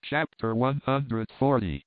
Chapter 140.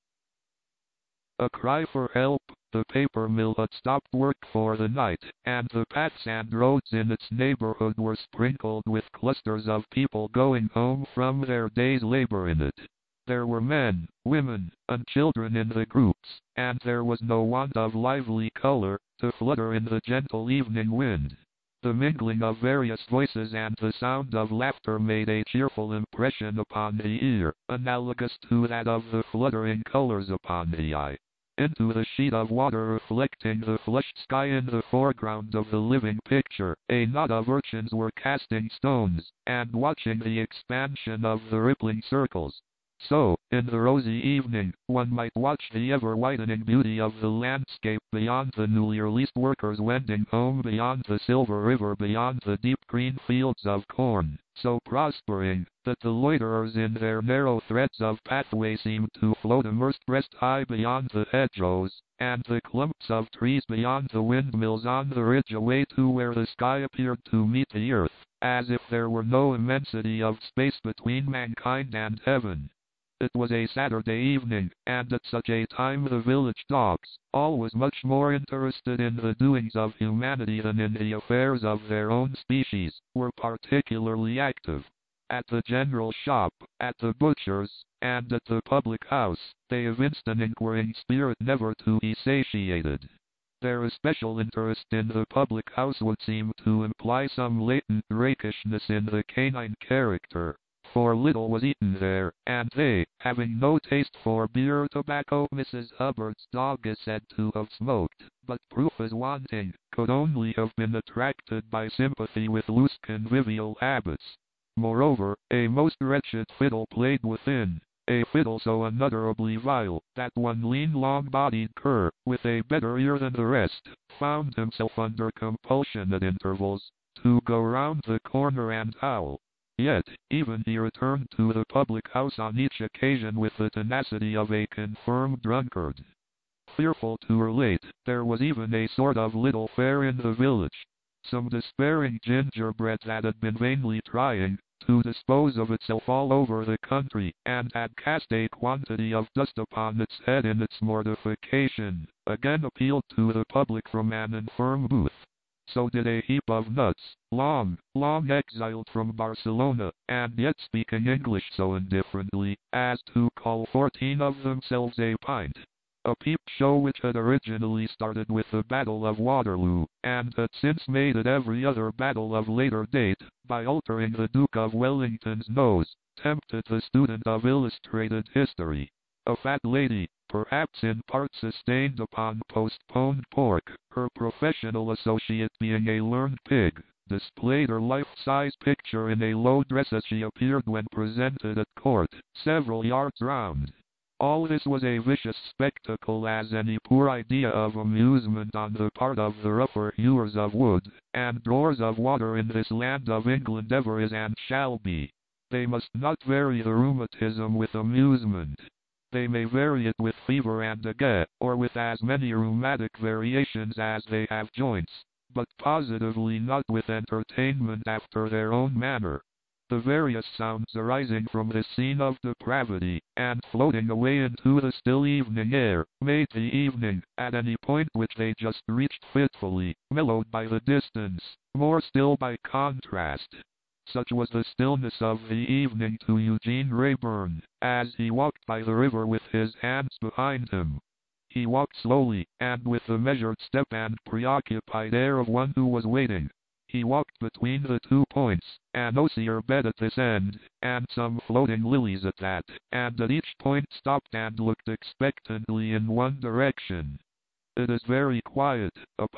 A cry for help. The paper mill had stopped work for the night, and the paths and roads in its neighborhood were sprinkled with clusters of people going home from their day's labor in it. There were men, women, and children in the groups, and there was no want of lively color to flutter in the gentle evening wind. The mingling of various voices and the sound of laughter made a cheerful impression upon the ear, analogous to that of the fluttering colors upon the eye. Into the sheet of water reflecting the flushed sky in the foreground of the living picture, a knot of urchins were casting stones, and watching the expansion of the rippling circles. So, in the rosy evening, one might watch the ever-widening beauty of the landscape beyond the newly released workers wending home beyond the silver river, beyond the deep green fields of corn, so prospering, that the loiterers in their narrow threads of pathway seemed to float immersed breast-high beyond the hedgerows, and the clumps of trees beyond the windmills on the ridge away to where the sky appeared to meet the earth, as if there were no immensity of space between mankind and heaven. It was a Saturday evening, and at such a time the village dogs, always much more interested in the doings of humanity than in the affairs of their own species, were particularly active. At the general shop, at the butcher's, and at the public house, they evinced an inquiring spirit never to be satiated. Their especial interest in the public house would seem to imply some latent rakishness in the canine character, for little was eaten there, and they, having no taste for beer or tobacco, Mrs. Hubbard's dog is said to have smoked, but proof is wanting, could only have been attracted by sympathy with loose convivial habits. Moreover, a most wretched fiddle played within, a fiddle so unutterably vile, that one lean long-bodied cur, with a better ear than the rest, found himself under compulsion at intervals, to go round the corner and howl. Yet, even he returned to the public house on each occasion with the tenacity of a confirmed drunkard. Fearful to relate, there was even a sort of little fair in the village. Some despairing gingerbread that had been vainly trying to dispose of itself all over the country, and had cast a quantity of dust upon its head in its mortification, again appealed to the public from an infirm booth. So did a heap of nuts, long exiled from Barcelona, and yet speaking English so indifferently, as to call 14 of themselves a pint. A peep show which had originally started with the Battle of Waterloo, and had since made it every other battle of later date, by altering the Duke of Wellington's nose, tempted the student of illustrated history. A fat lady, perhaps in part sustained upon postponed pork, her professional associate being a learned pig, displayed her life-size picture in a low dress as she appeared when presented at court, several yards round. All this was a vicious spectacle as any poor idea of amusement on the part of the rougher hewers of wood, and drawers of water in this land of England ever is and shall be. They must not vary the rheumatism with amusement. They may vary it with fever and ague, or with as many rheumatic variations as they have joints, but positively not with entertainment after their own manner. The various sounds arising from this scene of depravity, and floating away into the still evening air, made the evening, at any point which they just reached fitfully, mellowed by the distance, more still by contrast. Such was the stillness of the evening to Eugene Wrayburn, as he walked by the river with his hands behind him. He walked slowly, and with the measured step and preoccupied air of one who was waiting. He walked between the 2 points, an osier bed at this end, and some floating lilies at that, and at each point stopped and looked expectantly in one direction. "It is very quiet,"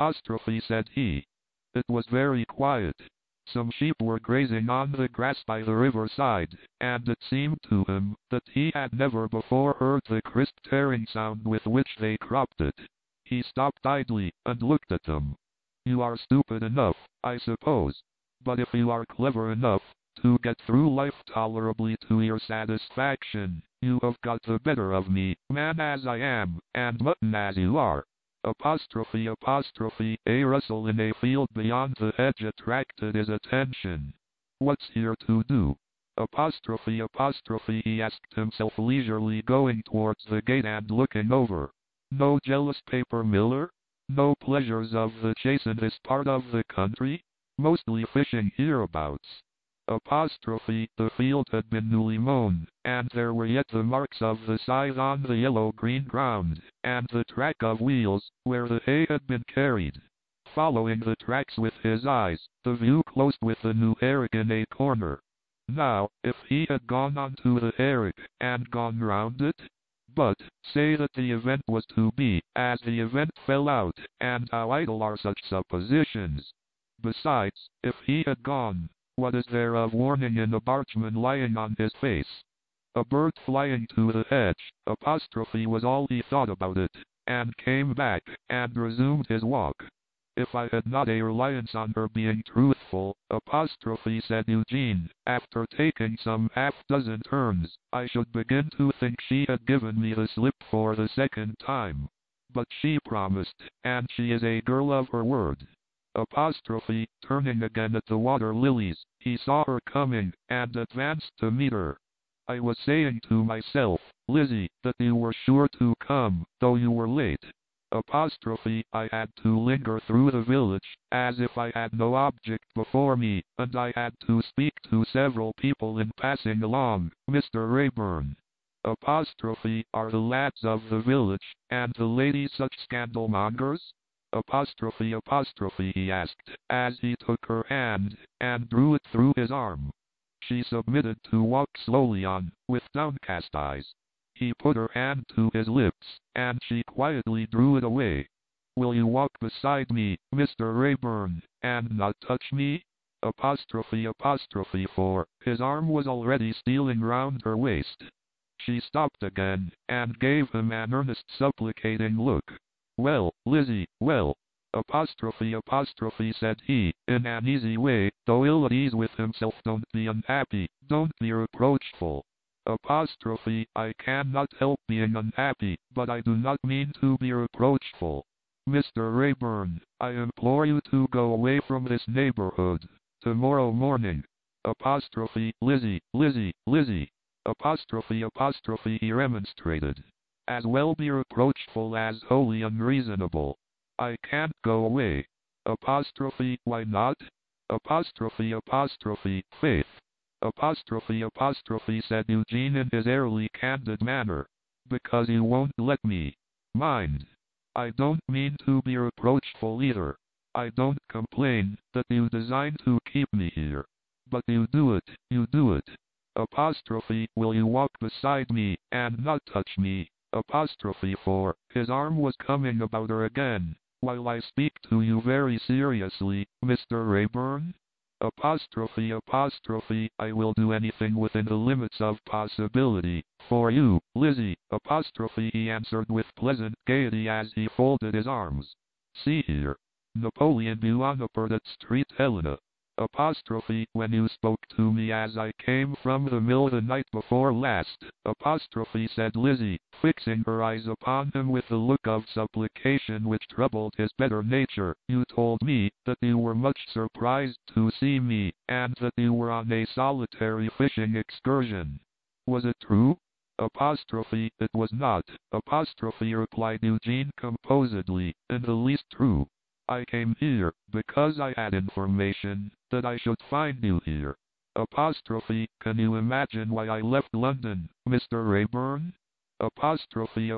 said he. It was very quiet. Some sheep were grazing on the grass by the riverside, and it seemed to him that he had never before heard the crisp tearing sound with which they cropped it. He stopped idly, and looked at them. "You are stupid enough, I suppose. But if you are clever enough to get through life tolerably to your satisfaction, you have got the better of me, man as I am, and mutton as you are." A rustle in a field beyond the hedge attracted his attention. "What's here to do?" Apostrophe, he asked himself leisurely, going towards the gate and looking over. No jealous paper miller? No pleasures of the chase in this part of the country? Mostly fishing hereabouts. Apostrophe, the field had been newly mown, and there were yet the marks of the scythe on the yellow-green ground, and the track of wheels, where the hay had been carried. Following the tracks with his eyes, the view closed with the new Herrick in a corner. Now, if he had gone on to the Herrick, and gone round it? But, say that the event was to be, as the event fell out, and how idle are such suppositions. Besides, if he had gone, what is there of warning in a bargeman lying on his face? A bird flying to the hedge, apostrophe was all he thought about it, and came back, and resumed his walk. If I had not a reliance on her being truthful, apostrophe, said Eugene, after taking some half-dozen turns, I should begin to think she had given me the slip for the second time. But she promised, and she is a girl of her word. Apostrophe, turning again at the water lilies, he saw her coming, and advanced to meet her. I was saying to myself, Lizzie, that you were sure to come, though you were late. Apostrophe, I had to linger through the village, as if I had no object before me, and I had to speak to several people in passing along, Mr. Raeburn. Apostrophe, are the lads of the village, and the ladies such scandalmongers? Apostrophe, he asked, as he took her hand, and drew it through his arm. She submitted to walk slowly on, with downcast eyes. He put her hand to his lips, and she quietly drew it away. Will you walk beside me, Mr. Raeburn, and not touch me? Apostrophe, for his arm was already stealing round her waist. She stopped again, and gave him an earnest supplicating look. Well, Lizzie, well. Apostrophe, said he, in an easy way, though ill at ease with himself. Don't be unhappy, don't be reproachful. Apostrophe, I cannot help being unhappy, but I do not mean to be reproachful. Mr. Raeburn, I implore you to go away from this neighborhood, tomorrow morning. Apostrophe, Lizzie. Apostrophe, he remonstrated. As well be reproachful as wholly unreasonable. I can't go away. Apostrophe, why not? Apostrophe, faith. Apostrophe, said Eugene in his airily candid manner. Because you won't let me. Mind. I don't mean to be reproachful either. I don't complain that you design to keep me here. But you do it. Apostrophe, will you walk beside me, and not touch me? Apostrophe, for his arm was coming about her again. While I speak to you very seriously, Mr. Raeburn? Apostrophe, I will do anything within the limits of possibility, for you, Lizzie. Apostrophe, he answered with pleasant gaiety as he folded his arms. See here. Napoleon Bonaparte Street, Helena. Apostrophe, when you spoke to me as I came from the mill the night before last. Apostrophe, said Lizzie, fixing her eyes upon him with a look of supplication which troubled his better nature. You told me that you were much surprised to see me, and that you were on a solitary fishing excursion. Was it true? Apostrophe, it was not. Apostrophe, replied Eugene composedly, in the least true. I came here, because I had information that I should find you here. Apostrophe, can you imagine why I left London, Mr. Raeburn? Apostrophe,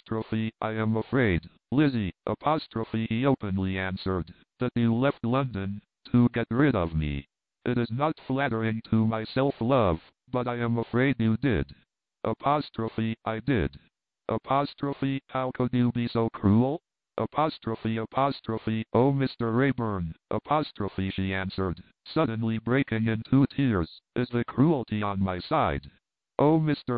I am afraid, Lizzie. Apostrophe, he openly answered, that you left London to get rid of me. It is not flattering to my self-love, but I am afraid you did. Apostrophe, I did. Apostrophe, how could you be so cruel? Apostrophe, oh Mr. Raeburn. Apostrophe, she answered, suddenly breaking into tears, is the cruelty on my side? Oh Mr.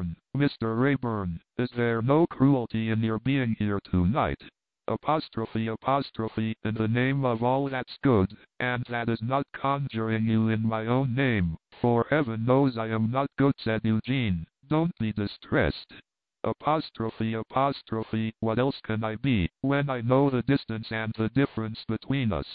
Raeburn, is there no cruelty in your being here tonight? Apostrophe, in the name of all that's good, and that is not conjuring you in my own name, for heaven knows I am not good, said Eugene, don't be distressed. Apostrophe, what else can I be, when I know the distance and the difference between us?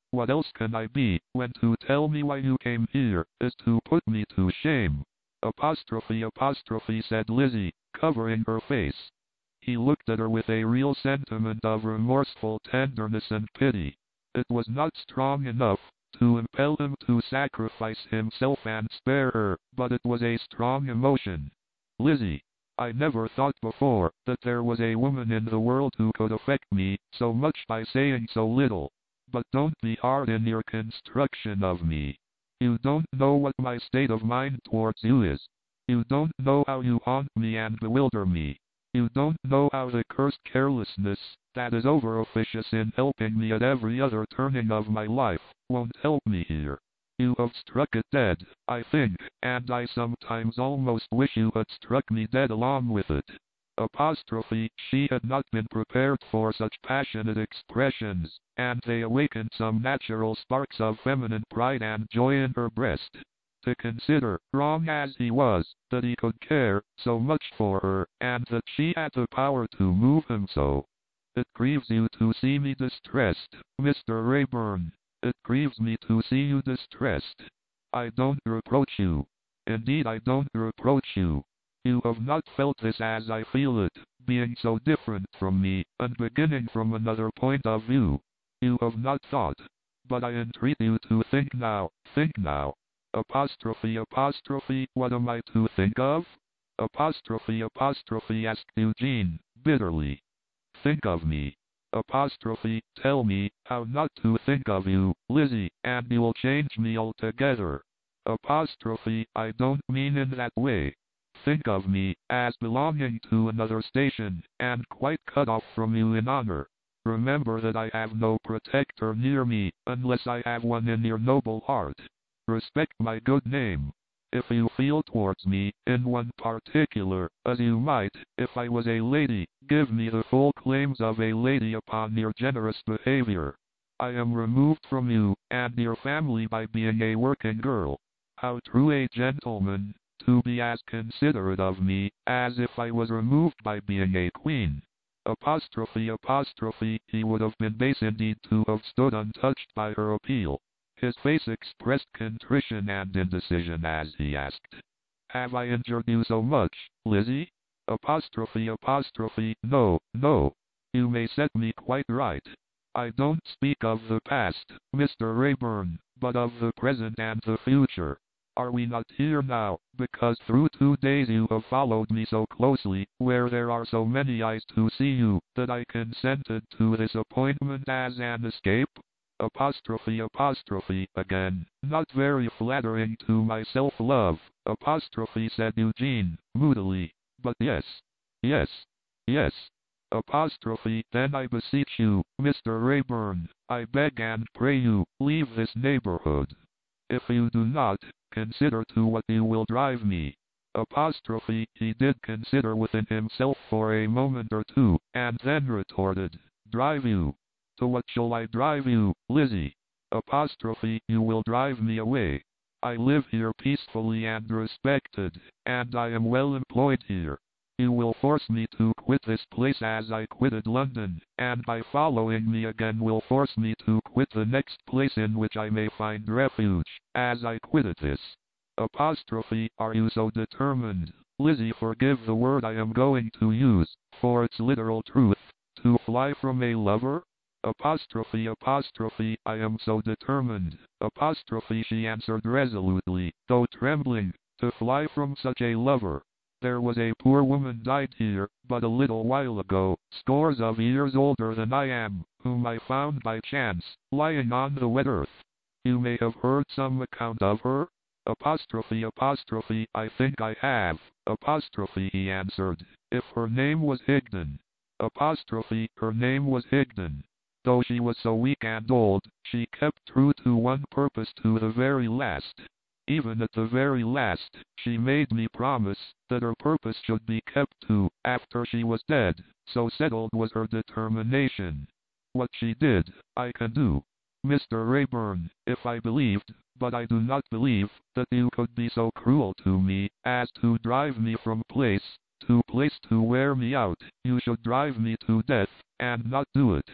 What else can I be, when to tell me why you came here, is to put me to shame? Apostrophe, said Lizzie, covering her face. He looked at her with a real sentiment of remorseful tenderness and pity. It was not strong enough to impel him to sacrifice himself and spare her, but it was a strong emotion. Lizzie, I never thought before that there was a woman in the world who could affect me so much by saying so little. But don't be hard in your construction of me. You don't know what my state of mind towards you is. You don't know how you haunt me and bewilder me. You don't know how the cursed carelessness that is over-officious in helping me at every other turning of my life won't help me here. You have struck it dead, I think, and I sometimes almost wish you had struck me dead along with it. Apostrophe, she had not been prepared for such passionate expressions, and they awakened some natural sparks of feminine pride and joy in her breast. To consider, wrong as he was, that he could care so much for her, and that she had the power to move him so. It grieves you to see me distressed, Mr. Raeburn. It grieves me to see you distressed. I don't reproach you. Indeed, I don't reproach you. You have not felt this as I feel it, being so different from me, and beginning from another point of view. You have not thought. But I entreat you to think now, think now. Apostrophe, what am I to think of? Apostrophe, asked Eugene, bitterly. Think of me. Apostrophe, tell me how not to think of you, Lizzie, and you will change me altogether. Apostrophe, I don't mean in that way. Think of me as belonging to another station, and quite cut off from you in honor. Remember that I have no protector near me, unless I have one in your noble heart. Respect my good name. If you feel towards me, in one particular, as you might, if I was a lady, give me the full claims of a lady upon your generous behavior. I am removed from you, and your family by being a working girl. How true a gentleman, to be as considerate of me, as if I was removed by being a queen. Apostrophe, he would have been base indeed to have stood untouched by her appeal. His face expressed contrition and indecision as he asked, Have I injured you so much, Lizzie? Apostrophe, no, no. You may set me quite right. I don't speak of the past, Mr. Raeburn, but of the present and the future. Are we not here now, because through 2 days you have followed me so closely, where there are so many eyes to see you, that I consented to this appointment as an escape? Apostrophe, again, not very flattering to my self-love, apostrophe, said Eugene, moodily, but yes, yes, yes. Apostrophe, then I beseech you, Mr. Raeburn, I beg and pray you, leave this neighborhood. If you do not, consider to what you will drive me. Apostrophe, he did consider within himself for a moment or two, and then retorted, Drive you? To what shall I drive you, Lizzie? Apostrophe, you will drive me away. I live here peacefully and respected, and I am well employed here. You will force me to quit this place as I quitted London, and by following me again will force me to quit the next place in which I may find refuge, as I quitted this. Apostrophe, are you so determined, Lizzie? Forgive the word I am going to use, for its literal truth, to fly from a lover? Apostrophe, I am so determined, apostrophe, she answered resolutely, though trembling, to fly from such a lover. There was a poor woman died here, but a little while ago, scores of years older than I am, whom I found by chance, lying on the wet earth. You may have heard some account of her? Apostrophe, I think I have. Apostrophe, he answered, if her name was Higden. Apostrophe, her name was Higden. Though she was so weak and old, she kept true to one purpose to the very last. Even at the very last, she made me promise that her purpose should be kept to after she was dead, so settled was her determination. What she did, I can do. Mr. Raeburn, if I believed, but I do not believe, that you could be so cruel to me as to drive me from place to wear me out, you should drive me to death, and not do it.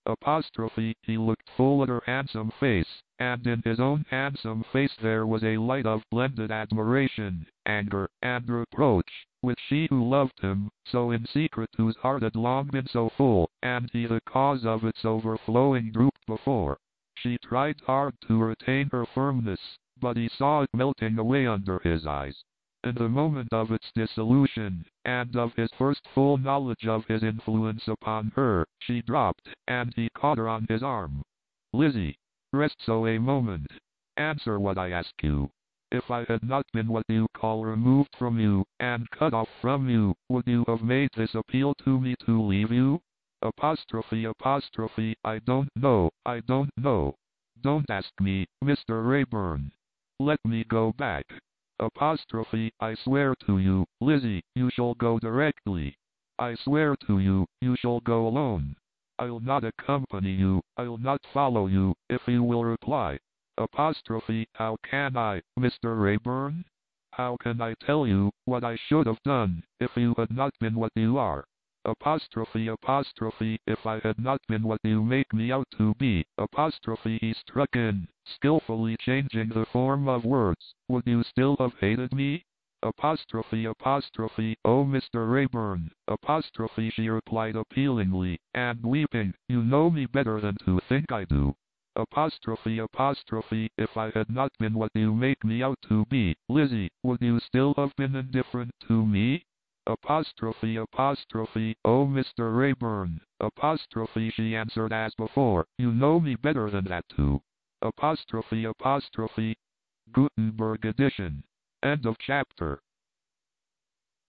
Apostrophe, he looked full at her handsome face, and in his own handsome face there was a light of blended admiration, anger, and reproach, with she who loved him, so in secret, whose heart had long been so full, and he the cause of its overflowing, drooped before. She tried hard to retain her firmness, but he saw it melting away under his eyes. In the moment of its dissolution, and of his first full knowledge of his influence upon her, she dropped, and he caught her on his arm. Lizzie, rest so a moment. Answer what I ask you. If I had not been what you call removed from you, and cut off from you, would you have made this appeal to me to leave you? Apostrophe, I don't know, I don't know. Don't ask me, Mr. Raeburn. Let me go back. Apostrophe, I swear to you, Lizzie, you shall go directly. I swear to you, you shall go alone. I'll not accompany you, I'll not follow you, if you will reply. Apostrophe, how can I, Mr. Raeburn? How can I tell you what I should have done, if you had not been what you are? Apostrophe, if I had not been what you make me out to be. Apostrophe, he struck in, skillfully changing the form of words. Would you still have hated me? Apostrophe, oh Mr. Raeburn. Apostrophe, she replied appealingly, and weeping, you know me better than to think I do. Apostrophe, if I had not been what you make me out to be, Lizzie, would you still have been indifferent to me? Apostrophe, oh Mr. Raeburn. Apostrophe, she answered as before, you know me better than that too. Apostrophe, Gutenberg edition. End of chapter.